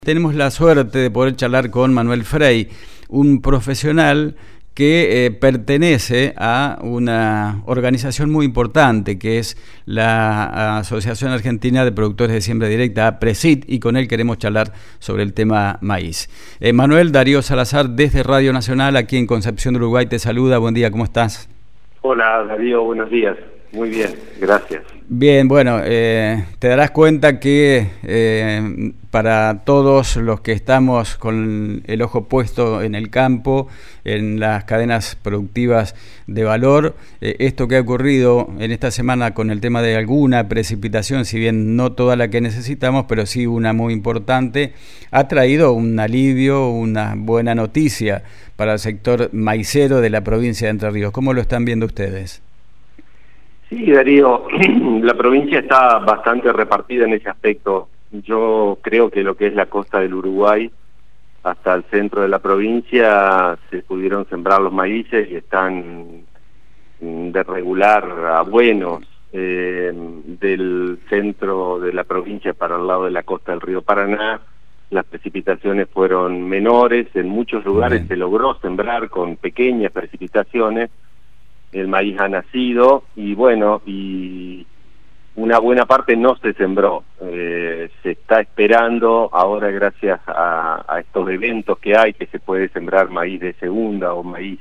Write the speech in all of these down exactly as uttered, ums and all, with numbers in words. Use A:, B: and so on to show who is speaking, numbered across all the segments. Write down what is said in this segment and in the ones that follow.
A: Tenemos la suerte de poder charlar con Manuel Frey, un profesional que eh, pertenece a una organización muy importante que es la Asociación Argentina de Productores de Siembra Directa, APRESID, y con él queremos charlar sobre el tema maíz. Eh, Manuel, Darío Salazar desde Radio Nacional, aquí en Concepción de Uruguay, te saluda. Buen día, ¿cómo estás?
B: Hola Darío, buenos días. Muy bien, gracias.
A: Bien, bueno, eh, te darás cuenta que eh, para todos los que estamos con el ojo puesto en el campo, en las cadenas productivas de valor, eh, esto que ha ocurrido en esta semana con el tema de alguna precipitación, si bien no toda la que necesitamos, pero sí una muy importante, ha traído un alivio, una buena noticia para el sector maicero de la provincia de Entre Ríos. ¿Cómo lo están viendo ustedes?
B: Sí, Darío, la provincia está bastante repartida en ese aspecto. Yo creo que lo que es la costa del Uruguay hasta el centro de la provincia se pudieron sembrar los maíces y están de regular a buenos. Eh, del centro de la provincia para el lado de la costa del río Paraná, las precipitaciones fueron menores, en muchos lugares Bien. se logró sembrar con pequeñas precipitaciones. El maíz ha nacido y bueno, y una buena parte no se sembró. Eh, se está esperando ahora, gracias a, a estos eventos que hay, que se puede sembrar maíz de segunda o maíz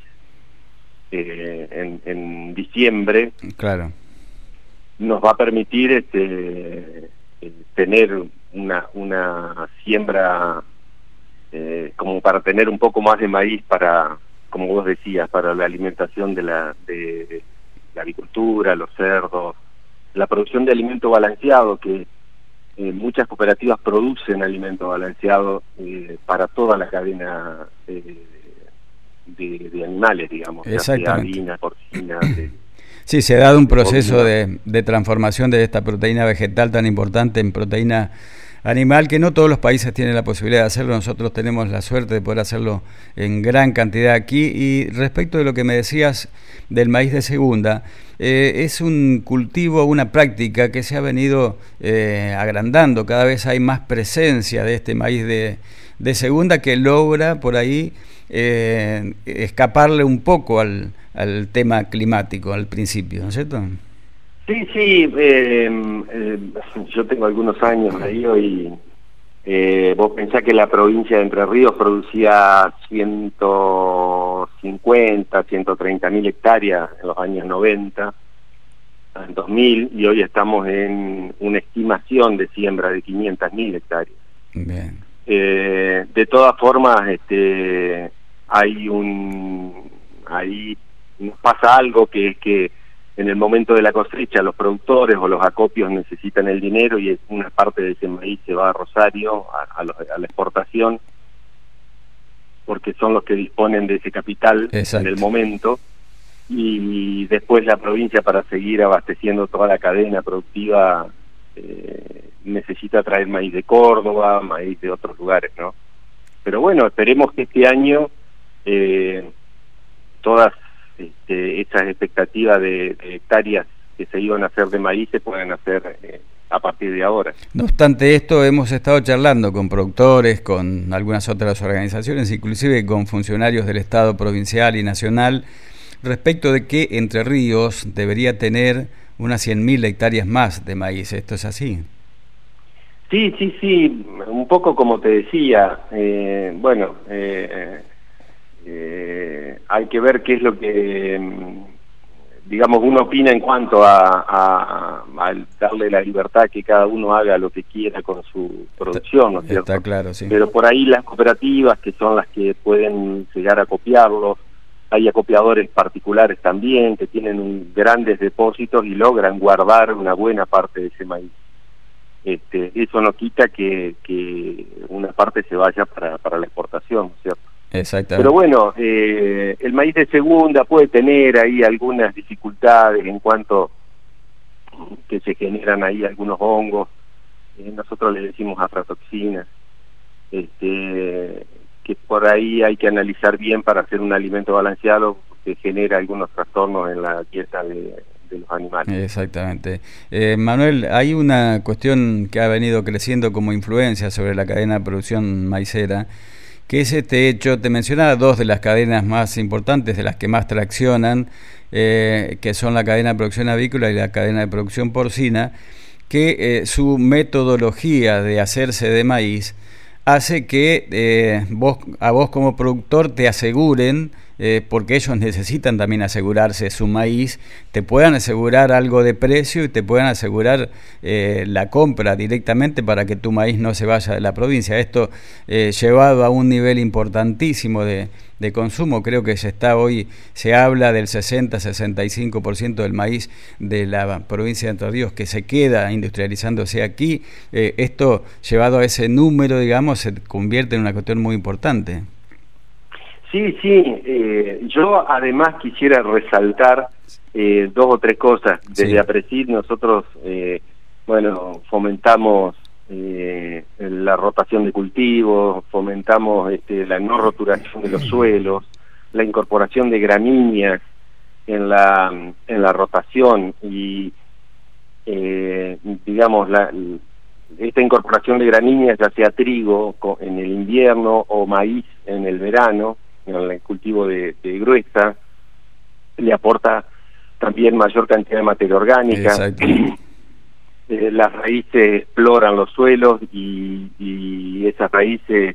B: eh, en, en diciembre.
A: Claro.
B: Nos va a permitir este eh, tener una, una siembra eh, como para tener un poco más de maíz para, como vos decías, para la alimentación de la, de, de la agricultura, los cerdos, la producción de alimento balanceado, que eh, muchas cooperativas producen alimento balanceado eh, para toda la cadena eh, de, de animales, digamos, ya sea harina, porcina. De,
A: sí, se ha dado un proceso de, de transformación de esta proteína vegetal tan importante en proteína animal, que no todos los países tienen la posibilidad de hacerlo. Nosotros tenemos la suerte de poder hacerlo en gran cantidad aquí. Y respecto de lo que me decías del maíz de segunda, eh, es un cultivo, una práctica que se ha venido eh, agrandando. Cada vez hay más presencia de este maíz de, de segunda que logra por ahí eh, escaparle un poco al, al tema climático al principio, ¿no es cierto?
B: Sí, sí, eh, eh, yo tengo algunos años ahí y eh, vos pensás que la provincia de Entre Ríos producía ciento cincuenta, ciento treinta mil hectáreas en los años noventa, en dos mil, y hoy estamos en una estimación de siembra de quinientas mil hectáreas.
A: Bien.
B: Eh, de todas formas, este, hay un, ahí nos pasa algo que es que en el momento de la cosecha los productores o los acopios necesitan el dinero y una parte de ese maíz se va a Rosario, a, a, los, a la exportación, porque son los que disponen de ese capital Exacto. en el momento, y después la provincia, para seguir abasteciendo toda la cadena productiva, eh, necesita traer maíz de Córdoba, maíz de otros lugares, ¿no? Pero bueno, esperemos que este año eh, todas Este, esas expectativas de, de hectáreas que se iban a hacer de maíz se pueden hacer eh, a partir de ahora.
A: No obstante esto, hemos estado charlando con productores, con algunas otras organizaciones, inclusive con funcionarios del Estado provincial y nacional, respecto de que Entre Ríos debería tener unas cien mil hectáreas más de maíz. ¿Esto es así?
B: Sí, sí, sí, un poco como te decía, eh, bueno, eh, Eh, hay que ver qué es lo que, digamos, uno opina en cuanto a, a, a darle la libertad que cada uno haga lo que quiera con su producción, ¿no es cierto?
A: Está claro, sí.
B: Pero por ahí las cooperativas, que son las que pueden llegar a copiarlos, hay acopiadores particulares también que tienen un, grandes depósitos y logran guardar una buena parte de ese maíz. Este, eso no quita que, que una parte se vaya para, para la exportación, ¿no es cierto?
A: Exactamente.
B: Pero bueno, eh, el maíz de segunda puede tener ahí algunas dificultades en cuanto que se generan ahí algunos hongos, eh, nosotros le decimos aflatoxinas, este, que por ahí hay que analizar bien para hacer un alimento balanceado, que genera algunos trastornos en la dieta de, de los animales.
A: Exactamente. Eh, Manuel, hay una cuestión que ha venido creciendo como influencia sobre la cadena de producción maicera, que es este hecho. Te mencionaba dos de las cadenas más importantes, de las que más traccionan, eh, que son la cadena de producción avícola y la cadena de producción porcina, que eh, su metodología de hacerse de maíz hace que eh, vos, a vos como productor te aseguren, eh, porque ellos necesitan también asegurarse su maíz, te puedan asegurar algo de precio y te puedan asegurar eh, la compra directamente para que tu maíz no se vaya de la provincia. Esto eh, llevado a un nivel importantísimo de, de consumo, creo que se está hoy, se habla del sesenta a sesenta y cinco por ciento del maíz de la provincia de Entre Ríos que se queda industrializándose aquí. Eh, esto llevado a ese número, digamos, se convierte en una cuestión muy importante.
B: Sí, sí, eh, yo además quisiera resaltar eh, dos o tres cosas. Desde sí. APRESID nosotros, eh, bueno, fomentamos eh, la rotación de cultivos, fomentamos este, la no roturación de los suelos, la incorporación de gramíneas en la, en la rotación y, eh, digamos, la... esta incorporación de gramíneas, ya sea trigo en el invierno o maíz en el verano, en el cultivo de, de gruesa, le aporta también mayor cantidad de materia orgánica. eh, las raíces exploran los suelos y, y esas raíces,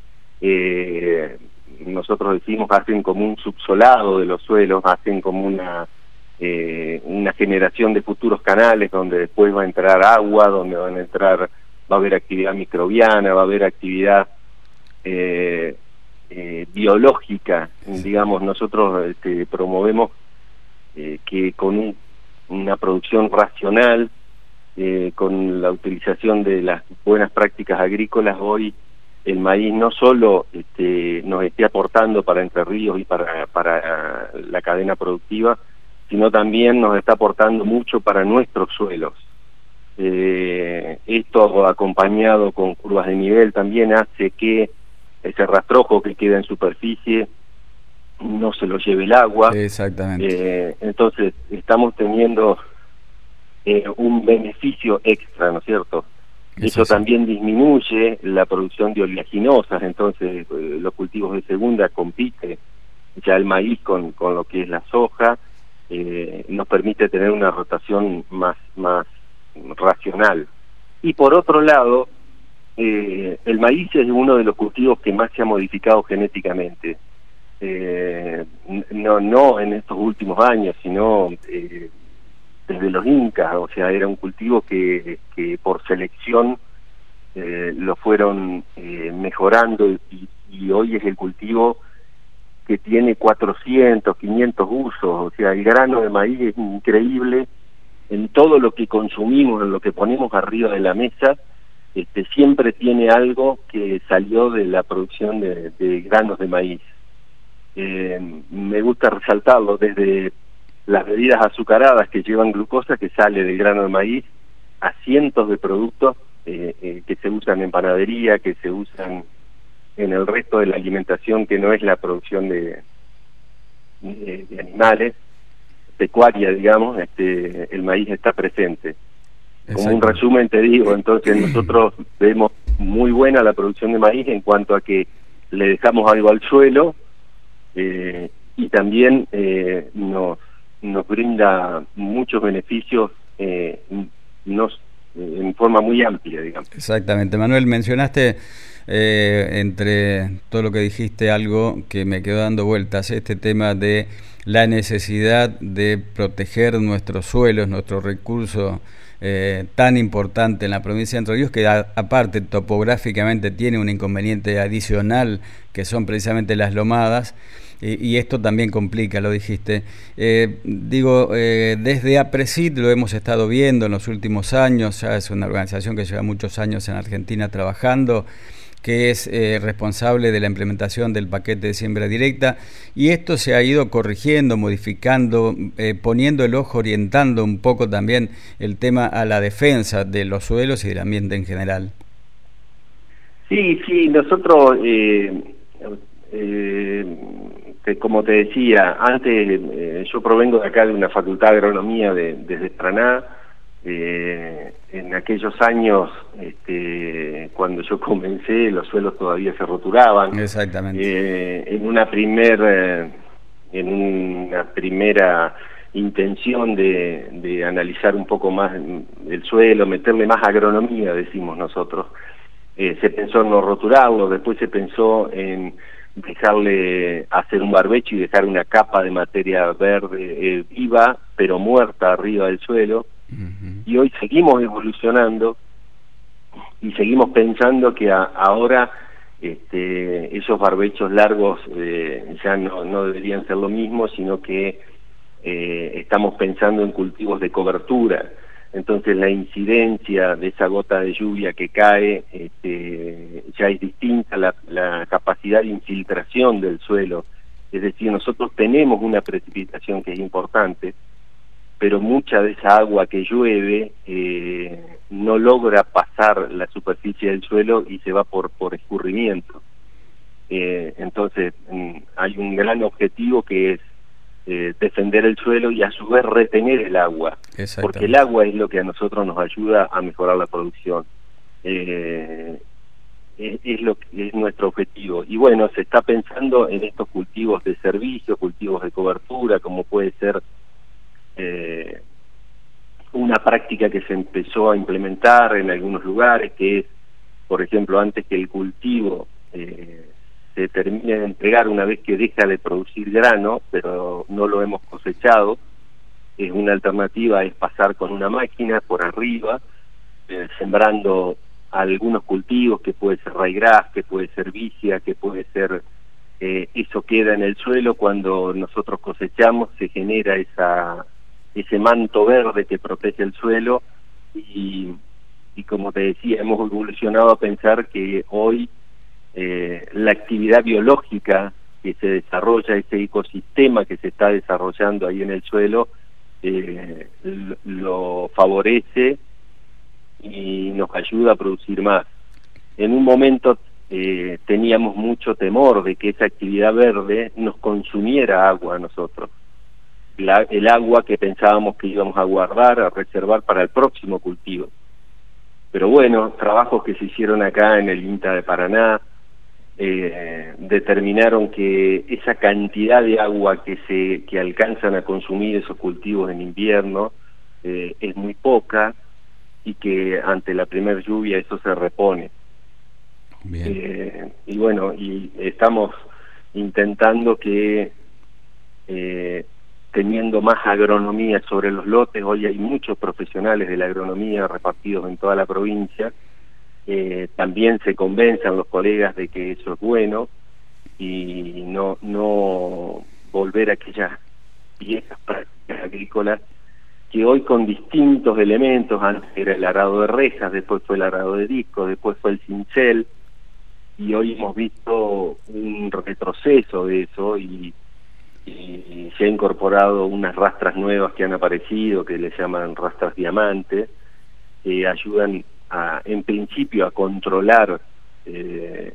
B: eh, nosotros decimos, hacen como un subsolado de los suelos, hacen como una eh, una generación de futuros canales donde después va a entrar agua, donde van a entrar, va a haber actividad microbiana, va a haber actividad eh, eh, biológica. Digamos, nosotros este, promovemos eh, que con un, una producción racional, eh, con la utilización de las buenas prácticas agrícolas, hoy el maíz no solo este, nos esté aportando para Entre Ríos y para, para la cadena productiva, sino también nos está aportando mucho para nuestros suelos. Eh, esto acompañado con curvas de nivel también hace que ese rastrojo que queda en superficie no se lo lleve el agua.
A: Exactamente.
B: Eh, entonces estamos teniendo eh, un beneficio extra, ¿no es cierto? Eso, Eso sí. También disminuye la producción de oleaginosas, entonces eh, los cultivos de segunda compiten ya el maíz con, con lo que es la soja, eh, nos permite tener una rotación más, más racional. Y por otro lado, eh, el maíz es uno de los cultivos que más se ha modificado genéticamente. Eh, no, no en estos últimos años, sino eh, desde los incas, o sea, era un cultivo que, que por selección eh, lo fueron eh, mejorando y, y hoy es el cultivo que tiene cuatrocientos, quinientos usos, o sea, el grano de maíz es increíble en todo lo que consumimos, en lo que ponemos arriba de la mesa, este, siempre tiene algo que salió de la producción de, de granos de maíz. Eh, me gusta resaltarlo, desde las bebidas azucaradas que llevan glucosa que sale del grano de maíz, a cientos de productos eh, eh, que se usan en panadería, que se usan en el resto de la alimentación que no es la producción de, de, de animales, pecuaria, digamos, este, el maíz está presente. Exacto. Como un resumen te digo, entonces nosotros vemos muy buena la producción de maíz en cuanto a que le dejamos algo al suelo eh, y también eh, nos nos brinda muchos beneficios eh, nos, en forma muy amplia, digamos.
A: Exactamente. Manuel, mencionaste eh, entre todo lo que dijiste algo que me quedó dando vueltas, este tema de la necesidad de proteger nuestros suelos, nuestro recurso eh, tan importante en la provincia de Entre Ríos, que a, aparte topográficamente tiene un inconveniente adicional, que son precisamente las lomadas, y, y esto también complica, lo dijiste. Eh, digo, eh, desde APRESID lo hemos estado viendo en los últimos años, ya es una organización que lleva muchos años en Argentina trabajando, que es eh, responsable de la implementación del paquete de siembra directa, y esto se ha ido corrigiendo, modificando, eh, poniendo el ojo, orientando un poco también el tema a la defensa de los suelos y del ambiente en general.
B: Sí, sí, nosotros eh, eh, te, como te decía, antes eh, yo provengo de acá de una facultad de agronomía de, desde Paraná. Eh, en aquellos años, este, cuando yo comencé, los suelos todavía se roturaban.
A: Exactamente.
B: Eh, en una primer, eh, en una primera intención de, de analizar un poco más el suelo, meterle más agronomía, decimos nosotros, eh, se pensó en no roturarlo, después se pensó en dejarle hacer un barbecho y dejar una capa de materia verde eh, viva, pero muerta arriba del suelo. Uh-huh. Y hoy seguimos evolucionando y seguimos pensando que a, ahora este, esos barbechos largos eh, ya no, no deberían ser lo mismo, sino que eh, estamos pensando en cultivos de cobertura. Entonces la incidencia de esa gota de lluvia que cae este, ya es distinta, la, la capacidad de infiltración del suelo. Es decir, nosotros tenemos una precipitación que es importante, pero mucha de esa agua que llueve eh, no logra pasar la superficie del suelo y se va por, por escurrimiento. Eh, entonces mm, hay un gran objetivo que es eh, defender el suelo y a su vez retener el agua, porque el agua es lo que a nosotros nos ayuda a mejorar la producción. Eh, es, es lo que es nuestro objetivo. Y bueno, se está pensando en estos cultivos de servicio, cultivos de cobertura, como puede ser Eh, una práctica que se empezó a implementar en algunos lugares, que es, por ejemplo, antes que el cultivo eh, se termine de entregar, una vez que deja de producir grano, pero no lo hemos cosechado, es una alternativa, es pasar con una máquina por arriba, eh, sembrando algunos cultivos, que puede ser raigrás, que puede ser vicia, que puede ser... Eh, eso queda en el suelo, cuando nosotros cosechamos se genera esa... ese manto verde que protege el suelo y, y como te decía, hemos evolucionado a pensar que hoy eh, la actividad biológica que se desarrolla, ese ecosistema que se está desarrollando ahí en el suelo, eh, lo favorece y nos ayuda a producir más. En un momento eh, teníamos mucho temor de que esa actividad verde nos consumiera agua a nosotros. La, el agua que pensábamos que íbamos a guardar, a reservar para el próximo cultivo. Pero bueno, trabajos que se hicieron acá en el INTA de Paraná eh, determinaron que esa cantidad de agua que se que alcanzan a consumir esos cultivos en invierno eh, es muy poca, y que ante la primer lluvia eso se repone. Bien. Eh, y bueno, y estamos intentando que eh, teniendo más agronomía sobre los lotes, hoy hay muchos profesionales de la agronomía repartidos en toda la provincia, eh, también se convenzan los colegas de que eso es bueno, y no, no volver a aquellas viejas prácticas agrícolas que hoy, con distintos elementos, antes era el arado de rejas, después fue el arado de discos, después fue el cincel, y hoy hemos visto un retroceso de eso, y y se ha incorporado unas rastras nuevas que han aparecido, que le llaman rastras diamante, que ayudan a, en principio, a controlar eh,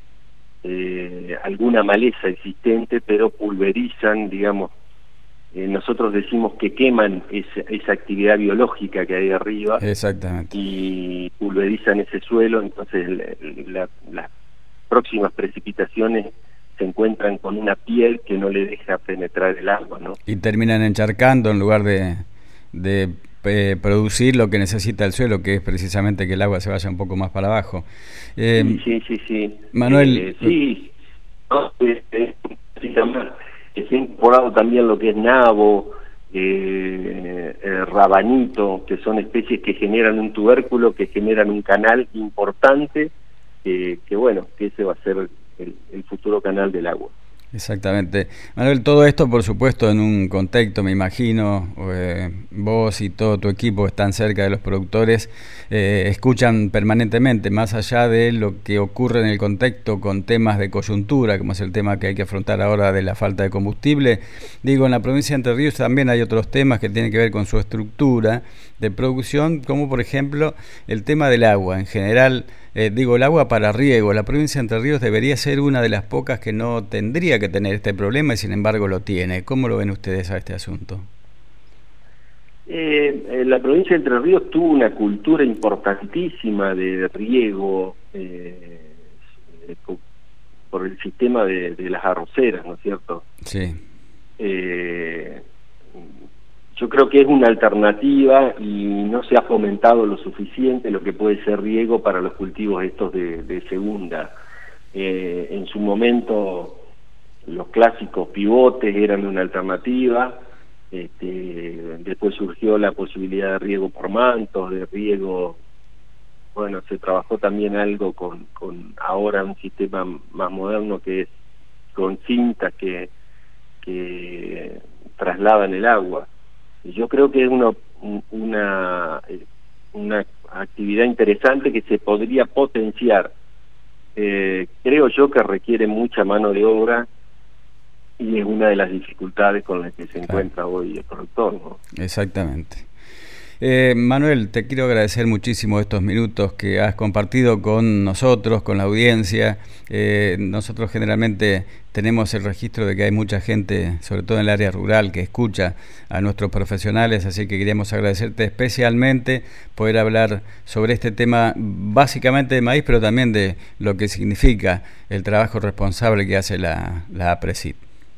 B: eh, alguna maleza existente, pero pulverizan, digamos, eh, nosotros decimos que queman esa, esa actividad biológica que hay arriba.
A: Exactamente.
B: Y pulverizan ese suelo, entonces la, la, las próximas precipitaciones se encuentran con una piel que no le deja penetrar el agua, ¿no?
A: Y terminan encharcando en lugar de, de eh, producir lo que necesita el suelo, que es precisamente que el agua se vaya un poco más para abajo. Eh,
B: sí, sí, sí, sí.
A: Manuel...
B: Eh, sí, no, eh, eh, se ha incorporado también lo que es nabo, eh, eh, rabanito, que son especies que generan un tubérculo, que generan un canal importante, eh, que bueno, que ese va a ser El, el futuro canal del agua.
A: Exactamente. Manuel, todo esto, por supuesto, en un contexto, me imagino, eh, vos y todo tu equipo están cerca de los productores, eh, escuchan permanentemente, más allá de lo que ocurre en el contexto con temas de coyuntura, como es el tema que hay que afrontar ahora de la falta de combustible. Digo, en la provincia de Entre Ríos también hay otros temas que tienen que ver con su estructura, de producción, como por ejemplo el tema del agua. En general, eh, digo, el agua para riego. La provincia de Entre Ríos debería ser una de las pocas que no tendría que tener este problema y sin embargo lo tiene. ¿Cómo lo ven ustedes a este asunto?
B: Eh, la provincia de Entre Ríos tuvo una cultura importantísima de riego eh, por el sistema de, de las arroceras, ¿no es cierto?
A: Sí.
B: Eh, yo creo que es una alternativa y no se ha fomentado lo suficiente lo que puede ser riego para los cultivos estos de, de segunda. Eh, en su momento los clásicos pivotes eran una alternativa, este, después surgió la posibilidad de riego por mantos, de riego, bueno, se trabajó también algo con, con ahora un sistema más moderno que es con cintas que, que trasladan el agua. Yo creo que es una, una, una actividad interesante que se podría potenciar. Eh, creo yo que requiere mucha mano de obra y es una de las dificultades con las que se encuentra claro. hoy el productor, ¿no?
A: Exactamente. Eh, Manuel, te quiero agradecer muchísimo estos minutos que has compartido con nosotros, con la audiencia. Eh, nosotros generalmente tenemos el registro de que hay mucha gente, sobre todo en el área rural, que escucha a nuestros profesionales, así que queríamos agradecerte especialmente poder hablar sobre este tema básicamente de maíz, pero también de lo que significa el trabajo responsable que hace la, la APRESID.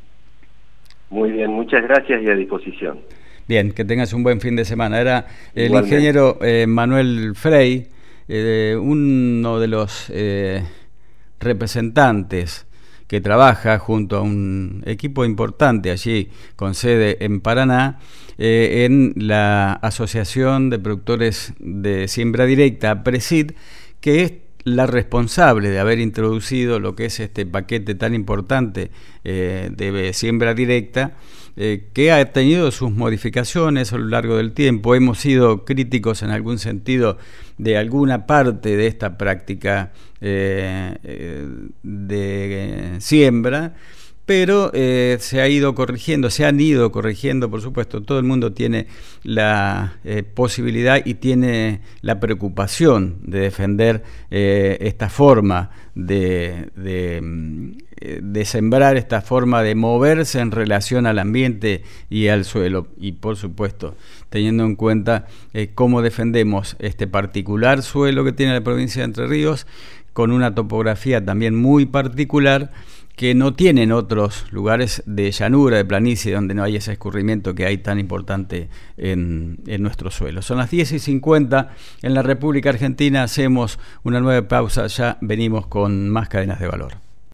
B: Muy bien, muchas gracias y a disposición.
A: Bien, que tengas un buen fin de semana. Era el Igualmente. ingeniero eh, Manuel Frey, eh, uno de los eh, representantes que trabaja junto a un equipo importante allí con sede en Paraná, eh, en la Asociación de Productores de Siembra Directa, APRESID, que es la responsable de haber introducido lo que es este paquete tan importante eh, de siembra directa, eh, que ha tenido sus modificaciones a lo largo del tiempo. Hemos sido críticos en algún sentido de alguna parte de esta práctica eh, eh, de siembra, pero eh, se ha ido corrigiendo, se han ido corrigiendo, por supuesto. Todo el mundo tiene la eh, posibilidad y tiene la preocupación de defender eh, esta forma de, de, de sembrar, esta forma de moverse en relación al ambiente y al suelo, y por supuesto teniendo en cuenta eh, cómo defendemos este particular suelo que tiene la provincia de Entre Ríos, con una topografía también muy particular, que no tienen otros lugares de llanura, de planicie, donde no hay ese escurrimiento que hay tan importante en, en nuestro suelo. Son las diez y cincuenta en la República Argentina, hacemos una nueva pausa, ya venimos con más Cadenas de Valor.